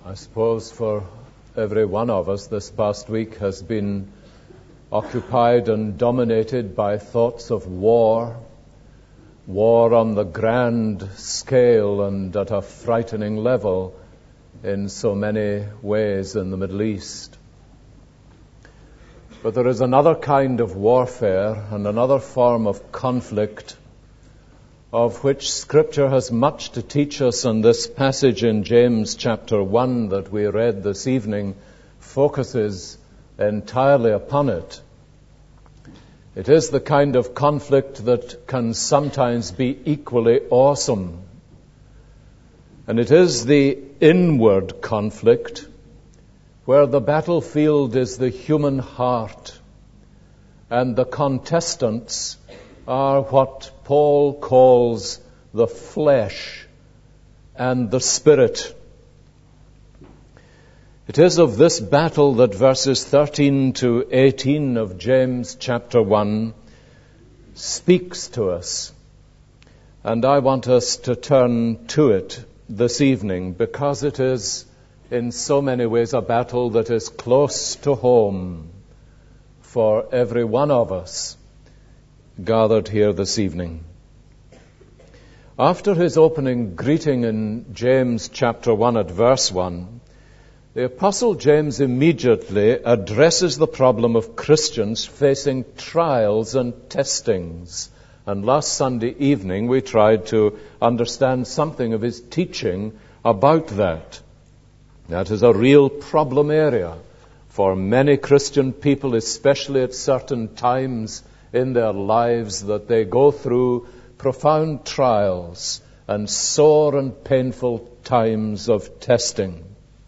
I suppose for every one of us, this past week has been occupied and dominated by thoughts of war on the grand scale and at a frightening level in so many ways in the Middle East. But there is another kind of warfare and another form of conflict of which Scripture has much to teach us, and this passage in James chapter 1 that we read this evening focuses entirely upon it. It is the kind of conflict that can sometimes be equally awesome. And it is the inward conflict where the battlefield is the human heart and the contestants are what Paul calls the flesh and the spirit. It is of this battle that verses 13 to 18 of James chapter 1 speaks to us. And I want us to turn to it this evening because it is in so many ways a battle that is close to home for every one of us gathered here this evening. After his opening greeting in James chapter 1 at verse 1, the Apostle James immediately addresses the problem of Christians facing trials and testings. And last Sunday evening we tried to understand something of his teaching about that. That is a real problem area for many Christian people, especially at certain times in their lives, that they go through profound trials and sore and painful times of testing.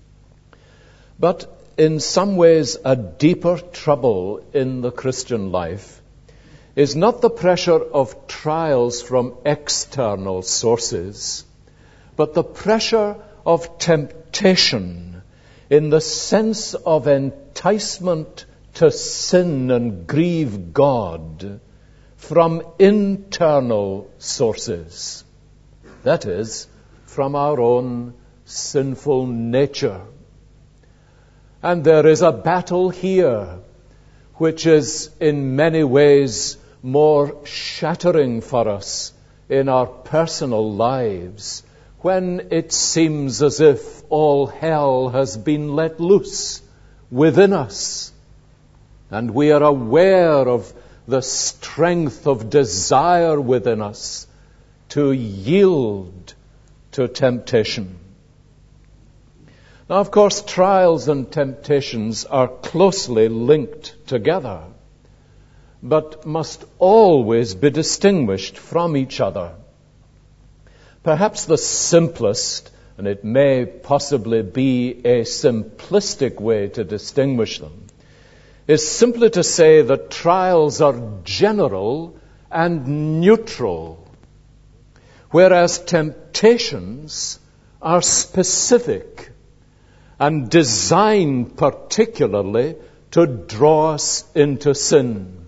But in some ways, a deeper trouble in the Christian life is not the pressure of trials from external sources, but the pressure of temptation in the sense of enticement to sin and grieve God from internal sources. That is, from our own sinful nature. And there is a battle here which is in many ways more shattering for us in our personal lives when it seems as if all hell has been let loose within us. And we are aware of the strength of desire within us to yield to temptation. Now, of course, trials and temptations are closely linked together, but must always be distinguished from each other. Perhaps the simplest, and it may possibly be a simplistic way to distinguish them, is simply to say that trials are general and neutral, whereas temptations are specific and designed particularly to draw us into sin.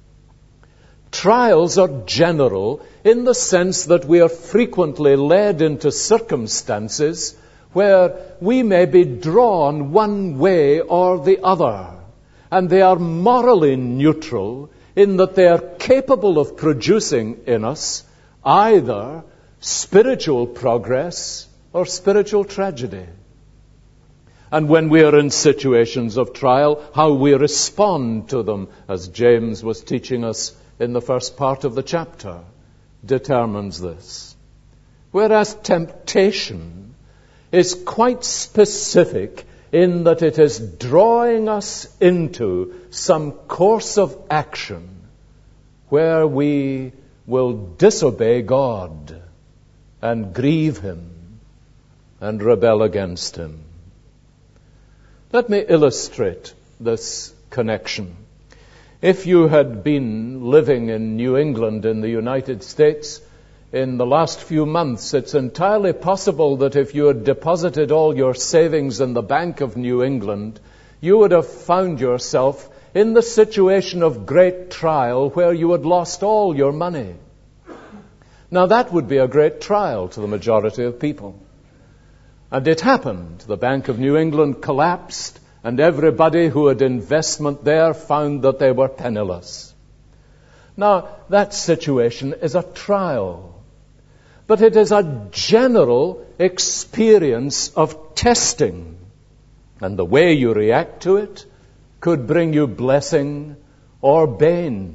Trials are general in the sense that we are frequently led into circumstances where we may be drawn one way or the other. And they are morally neutral in that they are capable of producing in us either spiritual progress or spiritual tragedy. And when we are in situations of trial, how we respond to them, as James was teaching us in the first part of the chapter, determines this. Whereas temptation is quite specific in that it is drawing us into some course of action where we will disobey God and grieve Him and rebel against Him. Let me illustrate this connection. If you had been living in New England in the United States in the last few months, it's entirely possible that if you had deposited all your savings in the Bank of New England, you would have found yourself in the situation of great trial where you had lost all your money. Now that would be a great trial to the majority of people. And it happened. The Bank of New England collapsed, and everybody who had investment there found that they were penniless. Now, that situation is a trial, but it is a general experience of testing, and the way you react to it could bring you blessing or bane.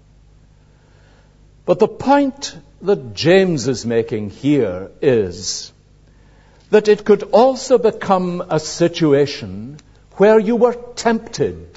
But the point that James is making here is that it could also become a situation where you were tempted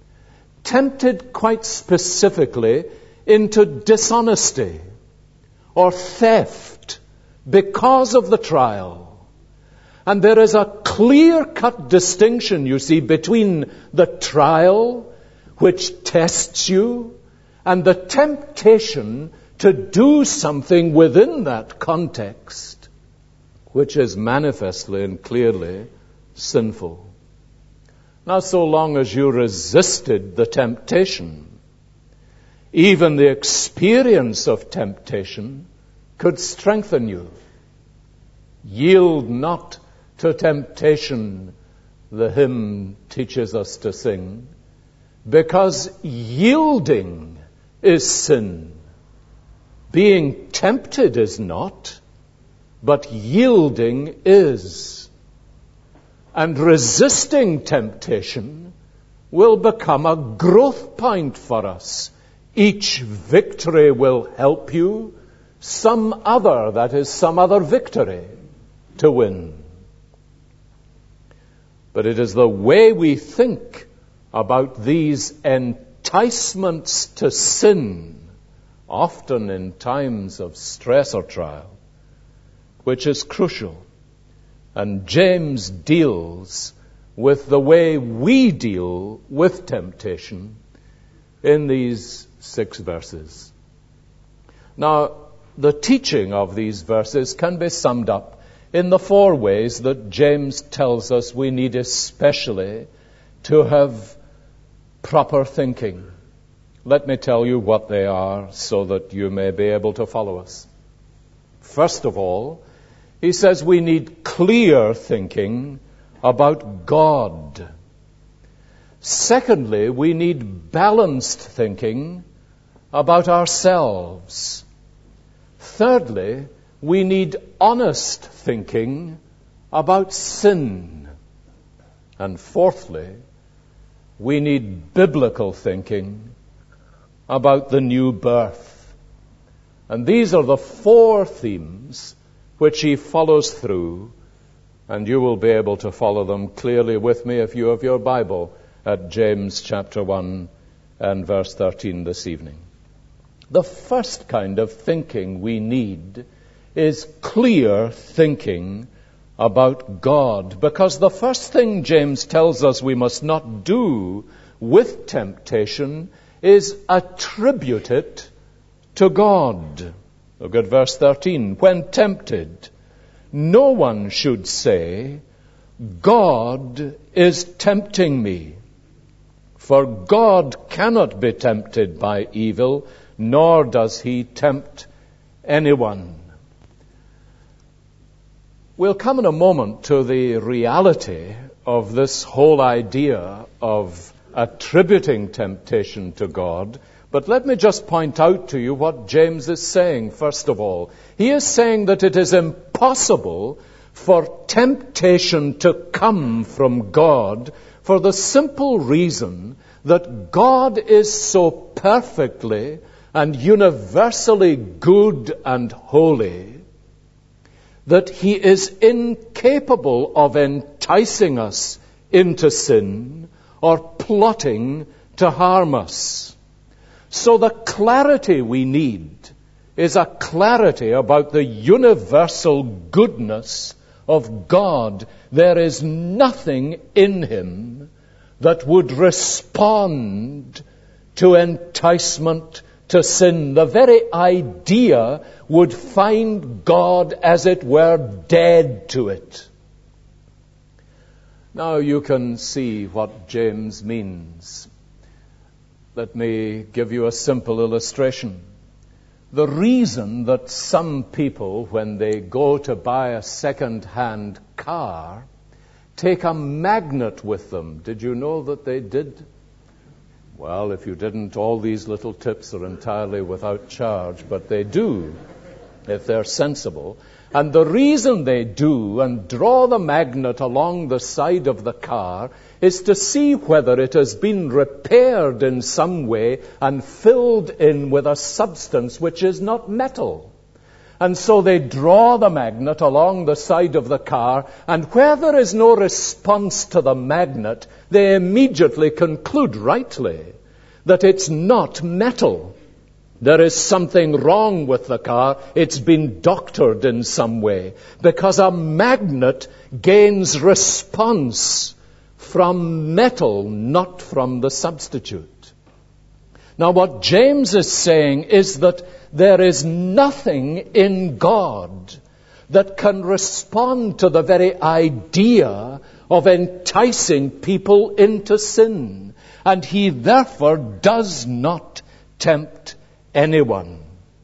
quite specifically into dishonesty or theft because of the trial. And there is a clear-cut distinction, you see, between the trial, which tests you, and the temptation to do something within that context, which is manifestly and clearly sinful. Now, so long as you resisted the temptation, even the experience of temptation could strengthen you. Yield not to temptation, the hymn teaches us to sing, because yielding is sin. Being tempted is not, but yielding is. And resisting temptation will become a growth point for us. Each victory will help you some other victory to win. But it is the way we think about these enticements to sin, often in times of stress or trial, which is crucial. And James deals with the way we deal with temptation in these 6 verses. Now, the teaching of these verses can be summed up in the 4 ways that James tells us we need especially to have proper thinking. Let me tell you what they are so that you may be able to follow us. First of all, he says we need clear thinking about God. Secondly, we need balanced thinking about ourselves. Thirdly, we need honest thinking about sin. And fourthly, we need biblical thinking about the new birth. And these are the 4 themes which he follows through, and you will be able to follow them clearly with me if you have your Bible at James chapter 1 and verse 13 this evening. The first kind of thinking we need is clear thinking about God, because the first thing James tells us we must not do with temptation is attribute it to God. Look at verse 13. When tempted, no one should say, God is tempting me. For God cannot be tempted by evil, nor does he tempt anyone. We'll come in a moment to the reality of this whole idea of attributing temptation to God. But let me just point out to you what James is saying, first of all. He is saying that it is impossible for temptation to come from God for the simple reason that God is so perfectly and universally good and holy that he is incapable of enticing us into sin or plotting to harm us. So the clarity we need is a clarity about the universal goodness of God. There is nothing in him that would respond to enticement to sin. The very idea would find God, as it were, dead to it. Now you can see what James means. Let me give you a simple illustration. the reason that some people, when they go to buy a second-hand car, take a magnet with them. Did you know that they did? Well, if you didn't, all these little tips are entirely without charge, but they do, if they're sensible. And the reason they do and draw the magnet along the side of the car is to see whether it has been repaired in some way and filled in with a substance which is not metal. And so they draw the magnet along the side of the car, and where there is no response to the magnet, they immediately conclude rightly that it's not metal. There is something wrong with the car. It's been doctored in some way, because a magnet gains response from metal, not from the substitute. Now, what James is saying is that there is nothing in God that can respond to the very idea of enticing people into sin, and he therefore does not tempt anyone.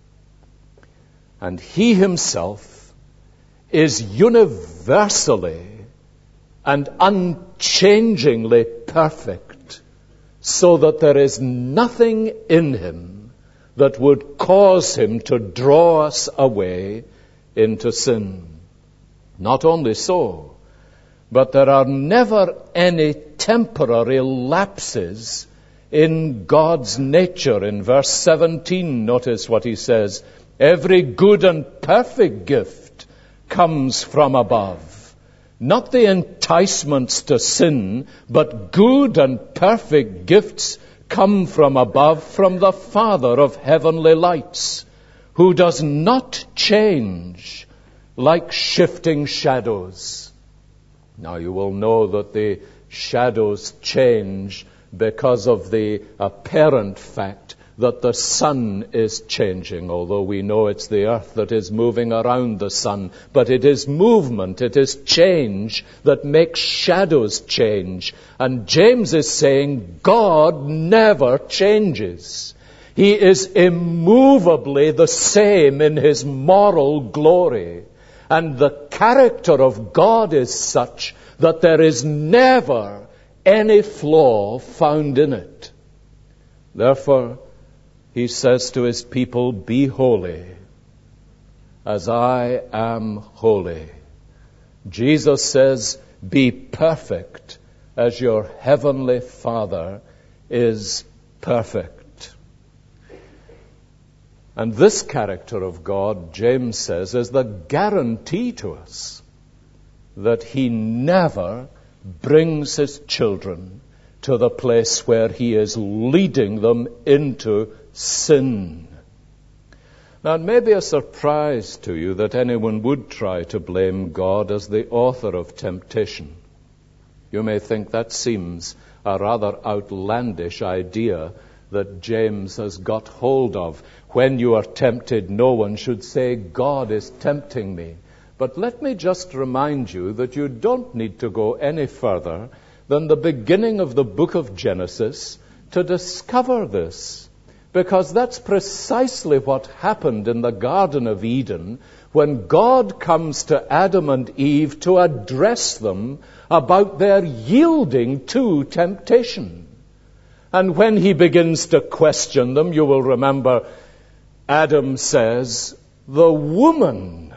And he himself is universally and unchangingly perfect, so that there is nothing in him that would cause him to draw us away into sin. Not only so, but there are never any temporary lapses in God's nature. In verse 17, notice what he says: every good and perfect gift comes from above. Not the enticements to sin, but good and perfect gifts come from above, from the Father of heavenly lights, who does not change like shifting shadows. Now you will know that the shadows change because of the apparent fact that the sun is changing, although we know it's the earth that is moving around the sun. But it is movement, it is change that makes shadows change. And James is saying God never changes. He is immovably the same in his moral glory. And the character of God is such that there is never any flaw found in it. Therefore, he says to his people, be holy, as I am holy. Jesus says, be perfect, as your heavenly Father is perfect. And this character of God, James says, is the guarantee to us that he never brings his children to the place where he is leading them into sin. Now, it may be a surprise to you that anyone would try to blame God as the author of temptation. You may think that seems a rather outlandish idea that James has got hold of. When you are tempted, no one should say, God is tempting me. But let me just remind you that you don't need to go any further than the beginning of the book of Genesis to discover this. Because that's precisely what happened in the Garden of Eden when God comes to Adam and Eve to address them about their yielding to temptation. And when he begins to question them, you will remember Adam says, the woman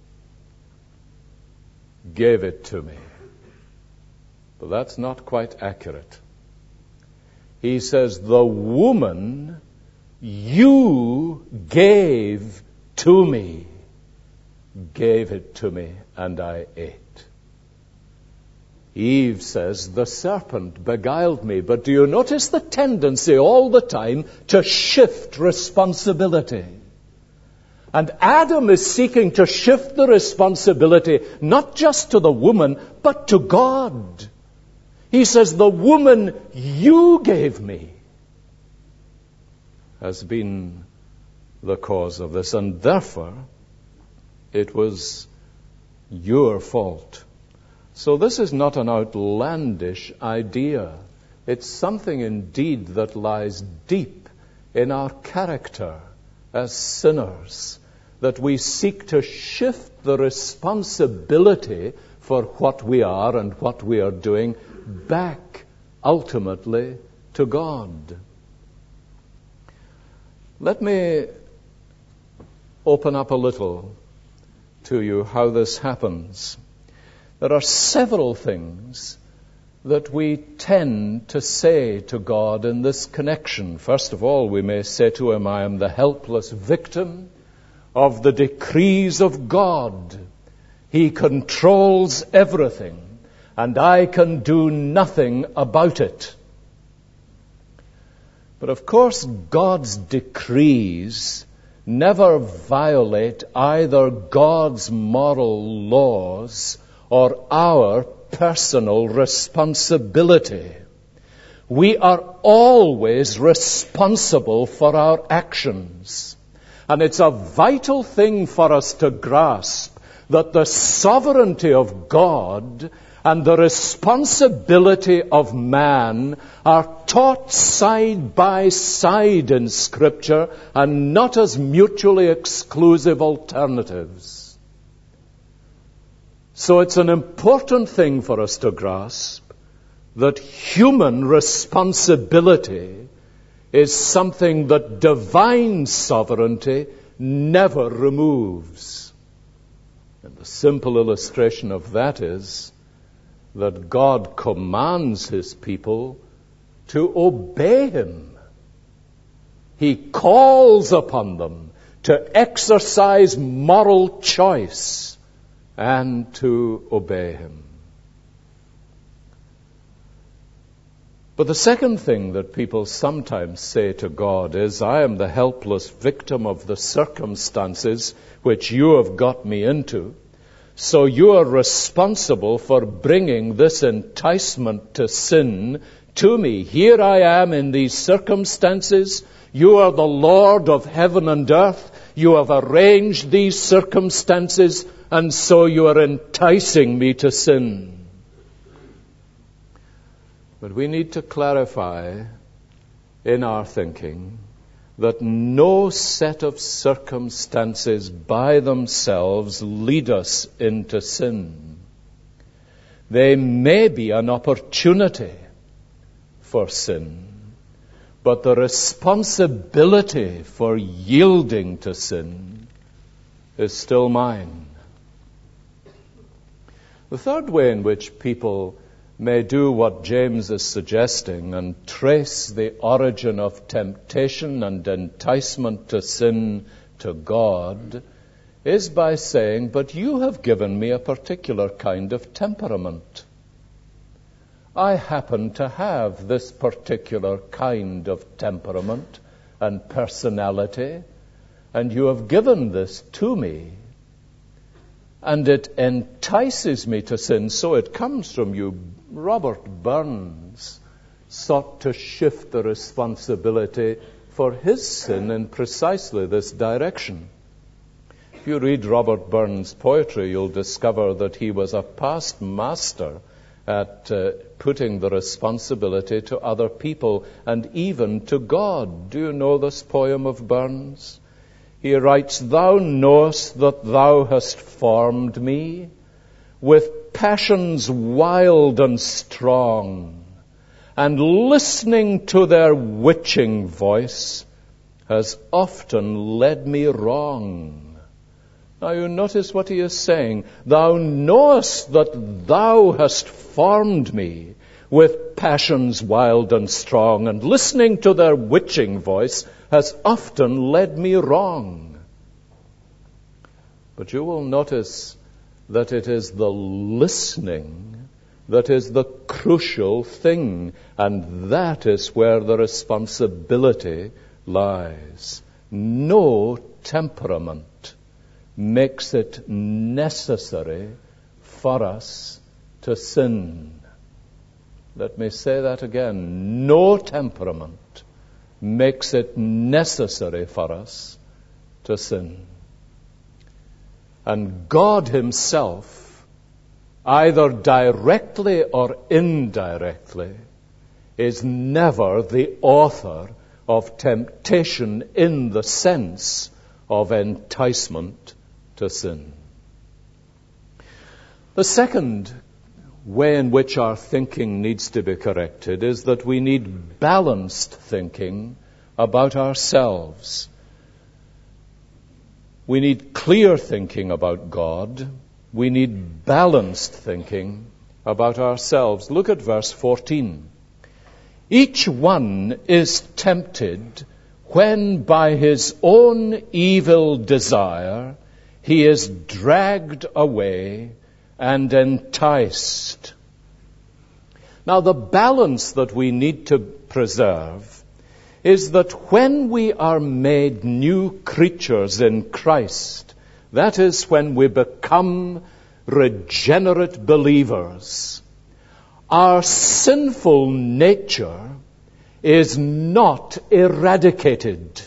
gave it to me. But that's not quite accurate. He says, the woman you gave to me, gave it to me, and I ate. Eve says, the serpent beguiled me. But do you notice the tendency all the time to shift responsibility? And Adam is seeking to shift the responsibility not just to the woman, but to God. He says, the woman you gave me has been the cause of this, and therefore it was your fault. So this is not an outlandish idea. It's something indeed that lies deep in our character as sinners, that we seek to shift the responsibility for what we are and what we are doing back ultimately to God. Let me open up a little to you how this happens. There are several things that we tend to say to God in this connection. First of all, we may say to Him, I am the helpless victim of the decrees of God. He controls everything, and I can do nothing about it. But of course, God's decrees never violate either God's moral laws or our personal responsibility. We are always responsible for our actions. And it's a vital thing for us to grasp that the sovereignty of God and the responsibility of man are taught side by side in Scripture and not as mutually exclusive alternatives. So it's an important thing for us to grasp that human responsibility is something that divine sovereignty never removes. And the simple illustration of that is that God commands His people to obey Him. He calls upon them to exercise moral choice and to obey Him. But the second thing that people sometimes say to God is, I am the helpless victim of the circumstances which you have got me into, so you are responsible for bringing this enticement to sin to me. Here I am in these circumstances. You are the Lord of heaven and earth. You have arranged these circumstances, and so you are enticing me to sin. But we need to clarify in our thinking that no set of circumstances by themselves lead us into sin. They may be an opportunity for sin, but the responsibility for yielding to sin is still mine. The third way in which people may do what James is suggesting and trace the origin of temptation and enticement to sin to God is by saying, but you have given me a particular kind of temperament. I happen to have this particular kind of temperament and personality, and you have given this to me. And it entices me to sin, so it comes from you. Robert Burns sought to shift the responsibility for his sin in precisely this direction. If you read Robert Burns' poetry, you'll discover that he was a past master at putting the responsibility to other people and even to God. Do you know this poem of Burns? He writes, Thou knowest that thou hast formed me with passions wild and strong, and listening to their witching voice has often led me wrong. Now you notice what he is saying. Thou knowest that thou hast formed me with passions wild and strong, and listening to their witching voice has often led me wrong. But you will notice that it is the listening that is the crucial thing, and that is where the responsibility lies. No temperament makes it necessary for us to sin. Let me say that again. No temperament makes it necessary for us to sin. And God Himself, either directly or indirectly, is never the author of temptation in the sense of enticement to sin. The second way in which our thinking needs to be corrected is that we need balanced thinking about ourselves. We need clear thinking about God. We need balanced thinking about ourselves. Look at verse 14. Each one is tempted when by his own evil desire he is dragged away and enticed. Now, the balance that we need to preserve is that when we are made new creatures in Christ, that is, when we become regenerate believers, our sinful nature is not eradicated.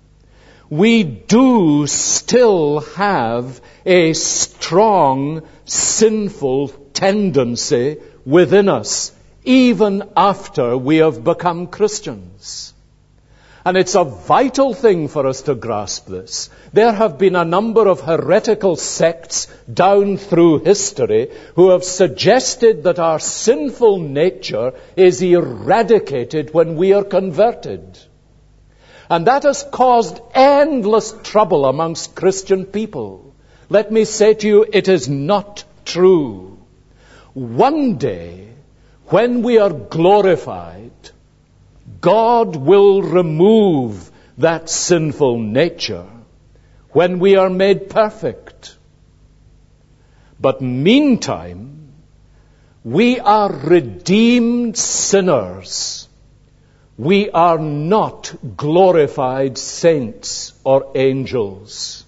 We do still have a strong sinful tendency within us, even after we have become Christians. And it's a vital thing for us to grasp this. There have been a number of heretical sects down through history who have suggested that our sinful nature is eradicated when we are converted. And that has caused endless trouble amongst Christian people. Let me say to you, it is not true. One day, when we are glorified, God will remove that sinful nature when we are made perfect. But meantime, we are redeemed sinners. We are not glorified saints or angels.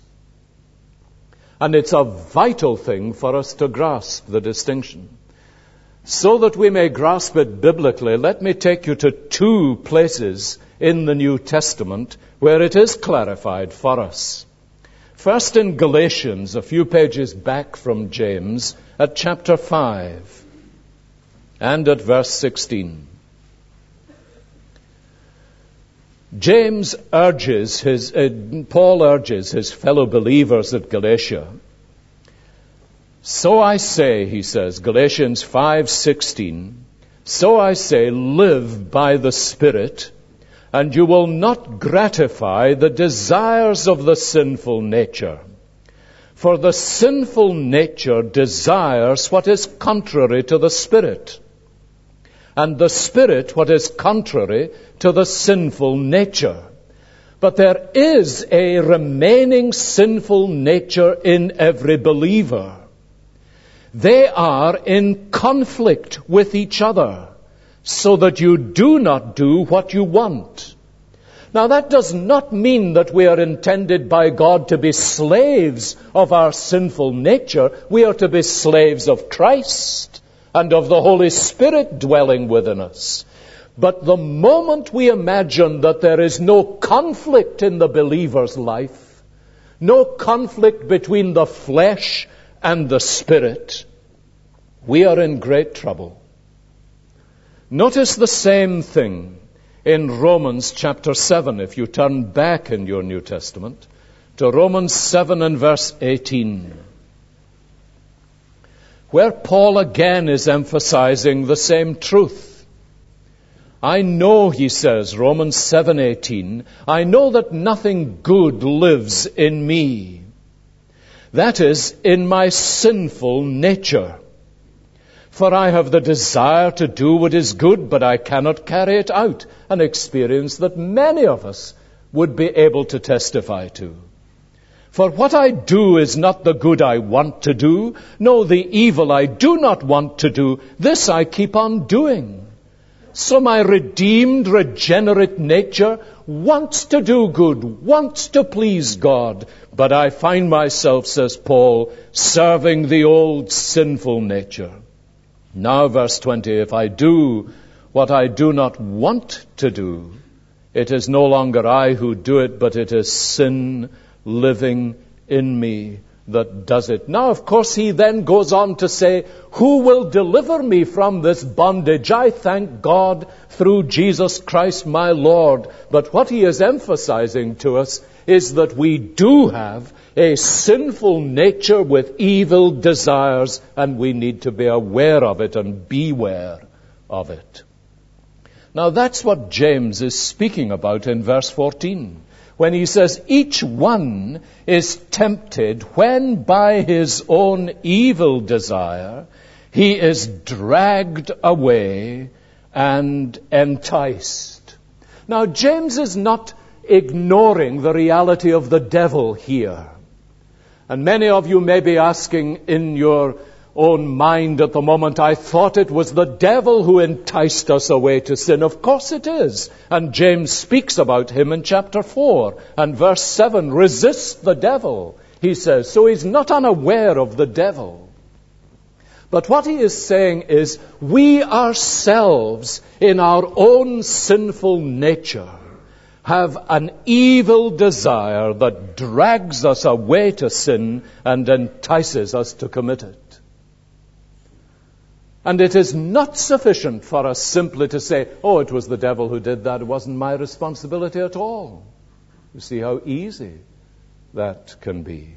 And it's a vital thing for us to grasp the distinction. So that we may grasp it biblically, let me take you to two places in the New Testament where it is clarified for us. First in Galatians, a few pages back from James, at chapter 5 and at verse 16. Paul urges his fellow believers at Galatia. So I say, he says, Galatians 5:16, so I say, live by the Spirit, and you will not gratify the desires of the sinful nature. For the sinful nature desires what is contrary to the Spirit, and the Spirit what is contrary to the sinful nature. But there is a remaining sinful nature in every believer. They are in conflict with each other, so that you do not do what you want. Now, that does not mean that we are intended by God to be slaves of our sinful nature. We are to be slaves of Christ and of the Holy Spirit dwelling within us. But the moment we imagine that there is no conflict in the believer's life, no conflict between the flesh and the Spirit, we are in great trouble. Notice the same thing in Romans chapter 7, if you turn back in your New Testament to Romans 7 and verse 18, where Paul again is emphasizing the same truth. I know, he says, Romans 7:18, I know that nothing good lives in me. That is, in my sinful nature. For I have the desire to do what is good, but I cannot carry it out. An experience that many of us would be able to testify to. For what I do is not the good I want to do. No, the evil I do not want to do, this I keep on doing. So my redeemed, regenerate nature wants to do good, wants to please God. But I find myself, says Paul, serving the old sinful nature. Now, verse 20, if I do what I do not want to do, it is no longer I who do it, but it is sin living in me. that does it. Now, of course, he then goes on to say, who will deliver me from this bondage? I thank God through Jesus Christ my Lord. But what he is emphasizing to us is that we do have a sinful nature with evil desires, and we need to be aware of it and beware of it. Now, that's what James is speaking about in verse 14. When he says, each one is tempted when by his own evil desire he is dragged away and enticed. Now, James is not ignoring the reality of the devil here. And many of you may be asking in your own mind at the moment, I thought it was the devil who enticed us away to sin. Of course it is. And James speaks about him in chapter 4 and verse 7. Resist the devil, he says. So he's not unaware of the devil. But what he is saying is, we ourselves, in our own sinful nature, have an evil desire that drags us away to sin and entices us to commit it. And it is not sufficient for us simply to say, oh, it was the devil who did that. It wasn't my responsibility at all. You see how easy that can be.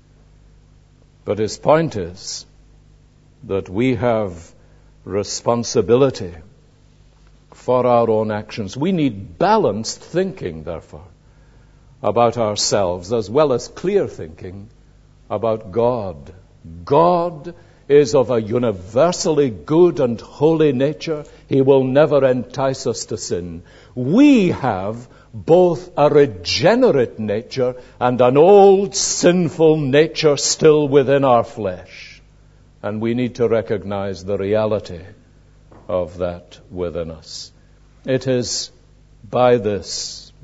But his point is that we have responsibility for our own actions. We need balanced thinking, therefore, about ourselves, as well as clear thinking about God. God is of a universally good and holy nature. He will never entice us to sin. We have both a regenerate nature and an old sinful nature still within our flesh. And we need to recognize the reality of that within us. It is by this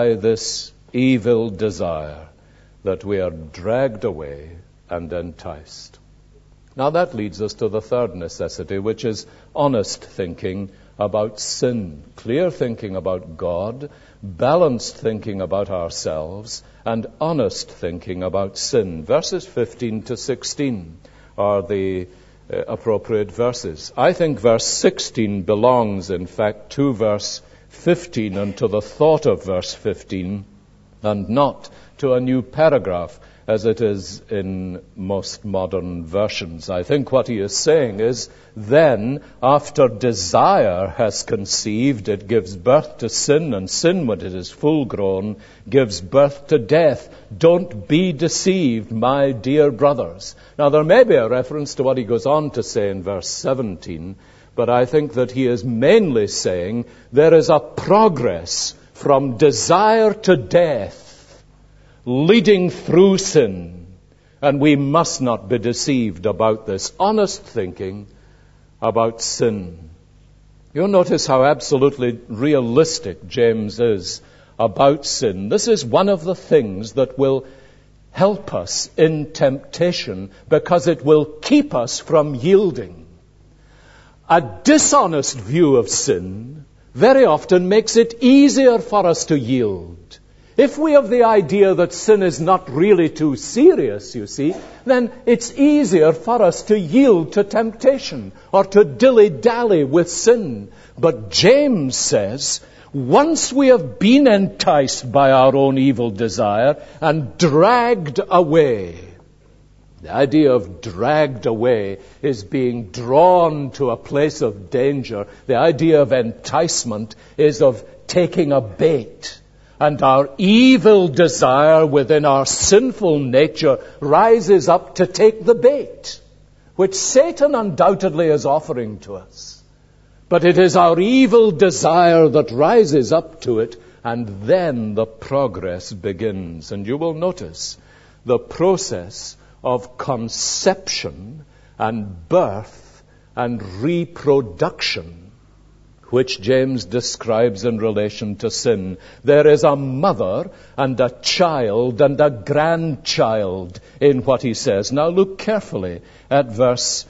evil desire that we are dragged away and enticed. Now that leads us to the third necessity, which is honest thinking about sin. Clear thinking about God, balanced thinking about ourselves, and honest thinking about sin. Verses 15 to 16 are the appropriate verses. I think verse 16 belongs, in fact, to verse 15 and to the thought of verse 15, and not to a new paragraph, as it is in most modern versions. I think what he is saying is, then, after desire has conceived, it gives birth to sin, and sin, when it is full grown, gives birth to death. Don't be deceived, my dear brothers. Now, there may be a reference to what he goes on to say in verse 17, but I think that he is mainly saying there is a progress from desire to death, leading through sin, and we must not be deceived about this. Honest thinking about sin. You'll notice how absolutely realistic James is about sin. This is one of the things that will help us in temptation, because it will keep us from yielding. A dishonest view of sin very often makes it easier for us to yield. If we have the idea that sin is not really too serious, you see, then it's easier for us to yield to temptation or to dilly-dally with sin. But James says, once we have been enticed by our own evil desire and dragged away, the idea of dragged away is being drawn to a place of danger. The idea of enticement is of taking a bait. And our evil desire within our sinful nature rises up to take the bait, which Satan undoubtedly is offering to us. But it is our evil desire that rises up to it, and then the progress begins. And you will notice the process of conception and birth and reproduction, which James describes in relation to sin. There is a mother and a child and a grandchild in what he says. Now look carefully at verse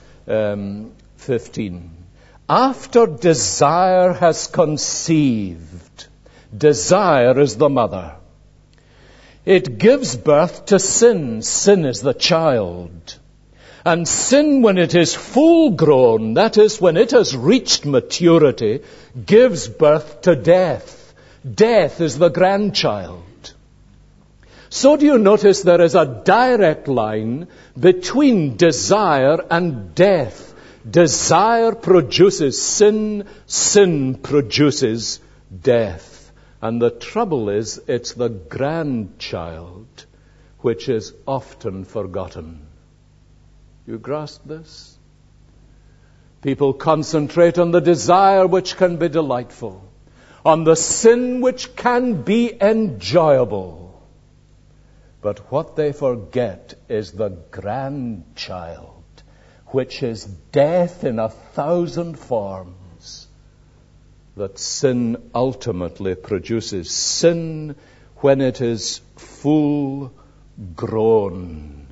15. After desire has conceived, desire is the mother. It gives birth to sin. Sin is the child. And sin, when it is full grown, that is, when it has reached maturity, gives birth to death. Death is the grandchild. So do you notice there is a direct line between desire and death? Desire produces sin, sin produces death. And the trouble is, it's the grandchild which is often forgotten. You grasp this? People concentrate on the desire which can be delightful, on the sin which can be enjoyable. But what they forget is the grandchild, which is death in 1,000 forms, that sin ultimately produces. Sin, when it is full grown,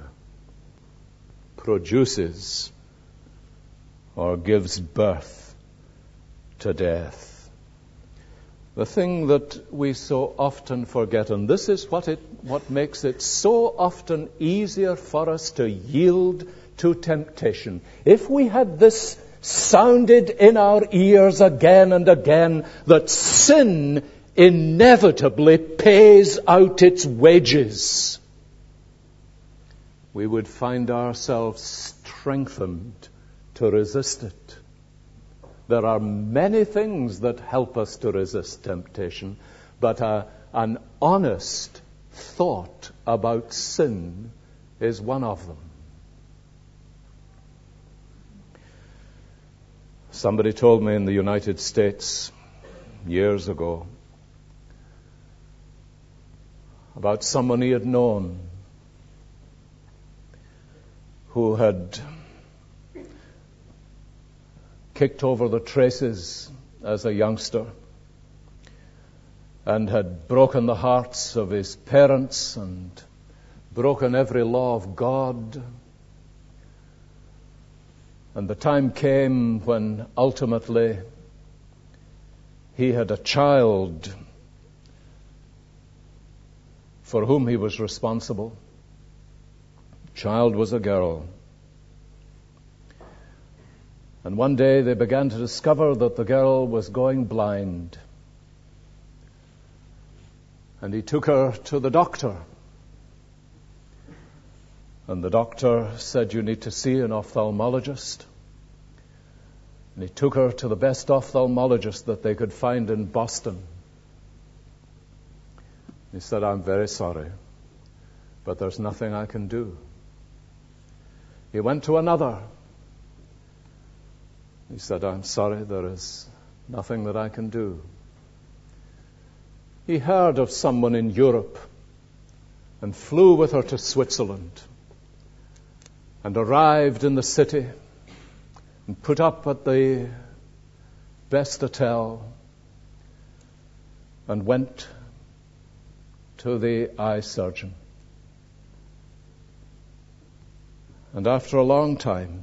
produces or gives birth to death. The thing that we so often forget, and this is what makes it so often easier for us to yield to temptation. If we had this sounded in our ears again and again, that sin inevitably pays out its wages, we would find ourselves strengthened to resist it. There are many things that help us to resist temptation, but an honest thought about sin is one of them. Somebody told me in the United States years ago about someone he had known who had kicked over the traces as a youngster and had broken the hearts of his parents and broken every law of God. And the time came when ultimately he had a child for whom he was responsible. The child was a girl. And one day they began to discover that the girl was going blind. And he took her to the doctor. And the doctor said, "You need to see an ophthalmologist." And he took her to the best ophthalmologist that they could find in Boston. He said, "I'm very sorry, but there's nothing I can do." He went to another. He said, "I'm sorry, there is nothing that I can do." He heard of someone in Europe and flew with her to Switzerland and arrived in the city and put up at the best hotel and went to the eye surgeon. And after a long time,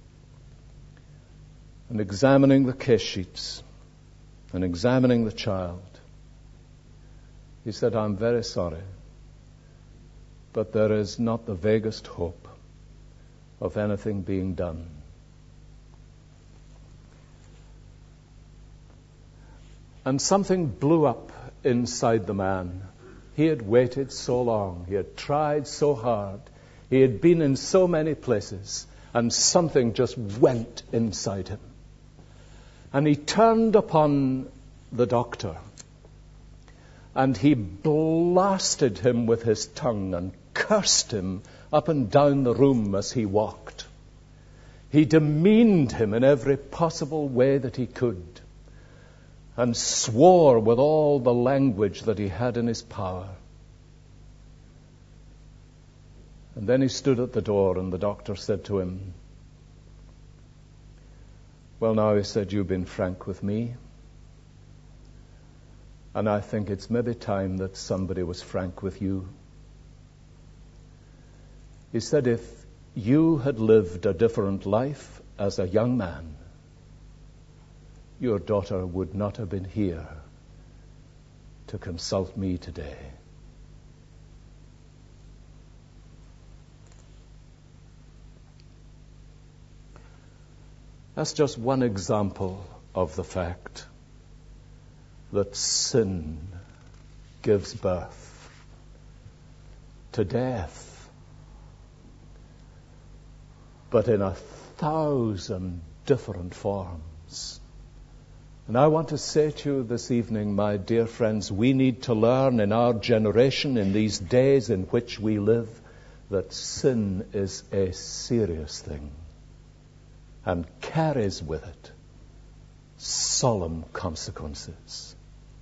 and examining the case sheets and examining the child, he said, "I'm very sorry, but there is not the vaguest hope of anything being done." And something blew up inside the man. He had waited so long. He had tried so hard. He had been in so many places, and something just went inside him. And he turned upon the doctor, and he blasted him with his tongue and cursed him up and down the room as he walked. He demeaned him in every possible way that he could, and swore with all the language that he had in his power. And then he stood at the door, and the doctor said to him, "Well, now," he said, "you've been frank with me, and I think it's maybe time that somebody was frank with you." He said, "If you had lived a different life as a young man, your daughter would not have been here to consult me today." That's just one example of the fact that sin gives birth to death, but in 1,000 different forms. And I want to say to you this evening, my dear friends, we need to learn in our generation, in these days in which we live, that sin is a serious thing and carries with it solemn consequences.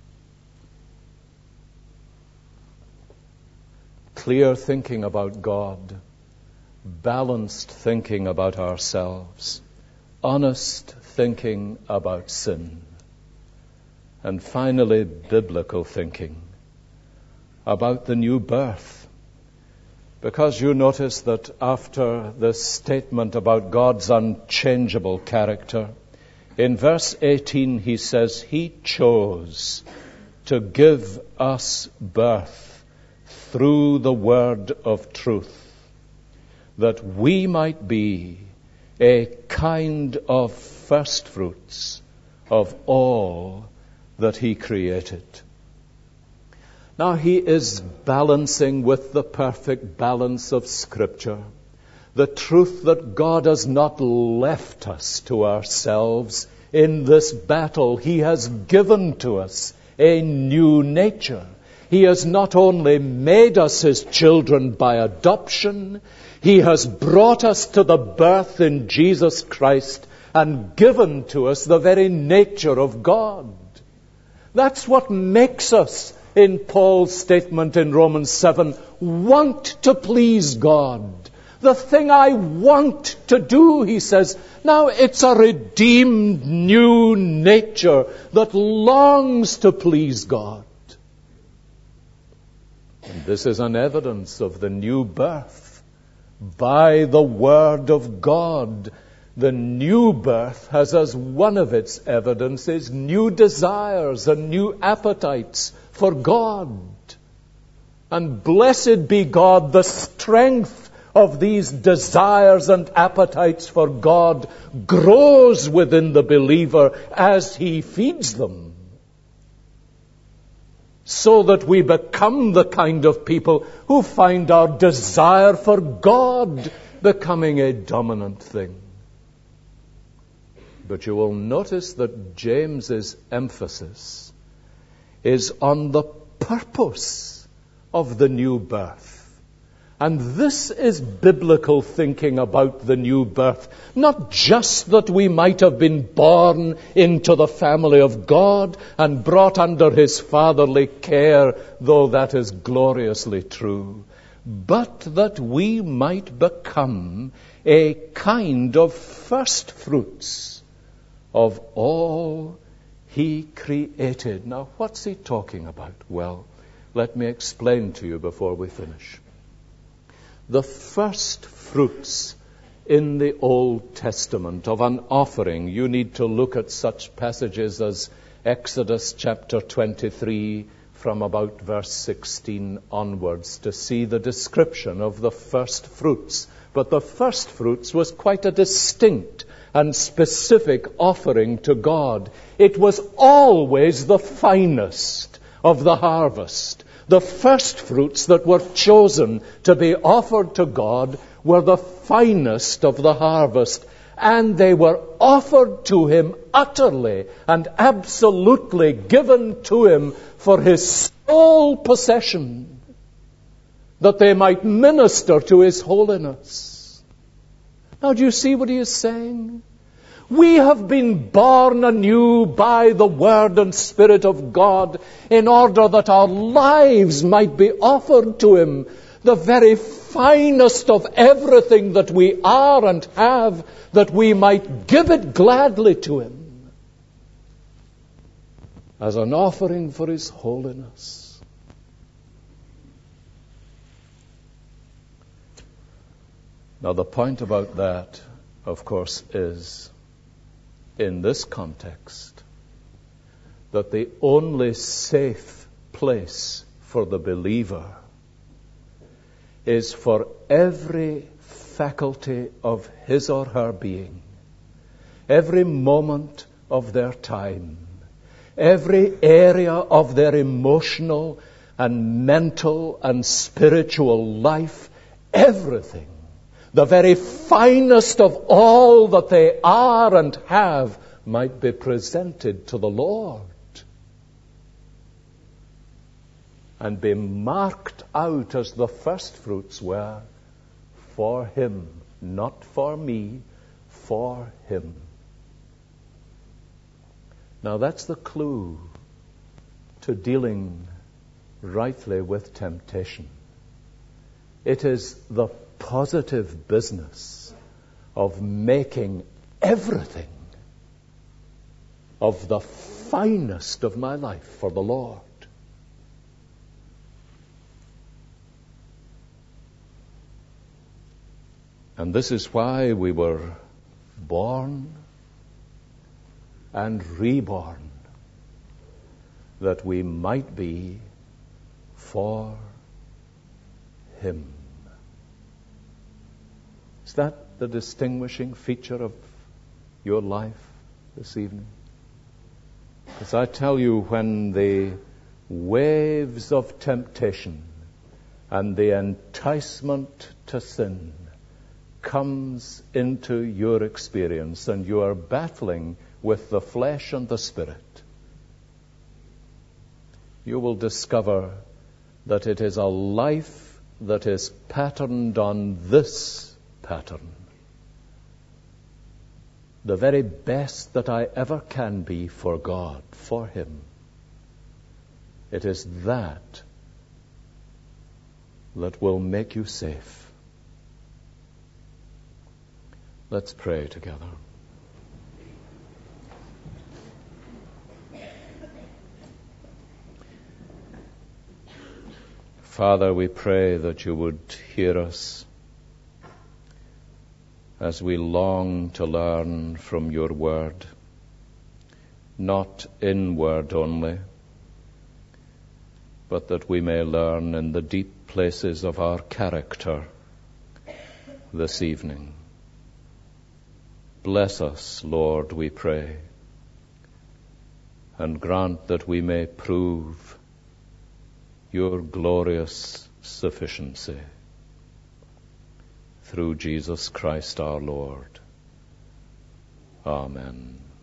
Clear thinking about God, balanced thinking about ourselves, honest thinking about sin, and finally biblical thinking about the new birth. Because you notice that after the statement about God's unchangeable character, in verse 18 he says, He chose to give us birth through the word of truth, that we might be a kind of first fruits of all that He created. Now he is balancing with the perfect balance of Scripture the truth that God has not left us to ourselves in this battle. He has given to us a new nature. He has not only made us His children by adoption, He has brought us to the birth in Jesus Christ and given to us the very nature of God. That's what makes us, in Paul's statement in Romans 7, want to please God. The thing I want to do, he says, now it's a redeemed new nature that longs to please God. And this is an evidence of the new birth by the Word of God. The new birth has as one of its evidences new desires and new appetites for God. And blessed be God, the strength of these desires and appetites for God grows within the believer as he feeds them, so that we become the kind of people who find our desire for God becoming a dominant thing. But you will notice that James's emphasis is on the purpose of the new birth. And this is biblical thinking about the new birth. Not just that we might have been born into the family of God and brought under His fatherly care, though that is gloriously true, but that we might become a kind of first fruits of all He created. Now, what's he talking about? Well, let me explain to you before we finish. The first fruits in the Old Testament of an offering, you need to look at such passages as Exodus chapter 23 from about verse 16 onwards to see the description of the first fruits. But the first fruits was quite a distinct and specific offering to God. It was always the finest of the harvest. The first fruits that were chosen to be offered to God were the finest of the harvest, and they were offered to Him utterly and absolutely given to Him for His sole possession, that they might minister to His holiness. Now, do you see what he is saying? We have been born anew by the Word and Spirit of God in order that our lives might be offered to Him, the very finest of everything that we are and have, that we might give it gladly to Him as an offering for His holiness. Now, the point about that, of course, is, in this context, that the only safe place for the believer is for every faculty of his or her being, every moment of their time, every area of their emotional and mental and spiritual life, everything, the very finest of all that they are and have, might be presented to the Lord and be marked out as the first fruits were for Him, not for me, for Him. Now that's the clue to dealing rightly with temptation. It is the positive business of making everything of the finest of my life for the Lord. And this is why we were born and reborn, that we might be for Him. Is that the distinguishing feature of your life this evening? Because I tell you, when the waves of temptation and the enticement to sin comes into your experience and you are battling with the flesh and the spirit, you will discover that it is a life that is patterned on this pattern. The very best that I ever can be for God, for Him. It is that will make you safe. Let's pray together. Father, we pray that you would hear us as we long to learn from your word, not in word only, but that we may learn in the deep places of our character this evening. Bless us, Lord, we pray, and grant that we may prove your glorious sufficiency through Jesus Christ our Lord. Amen.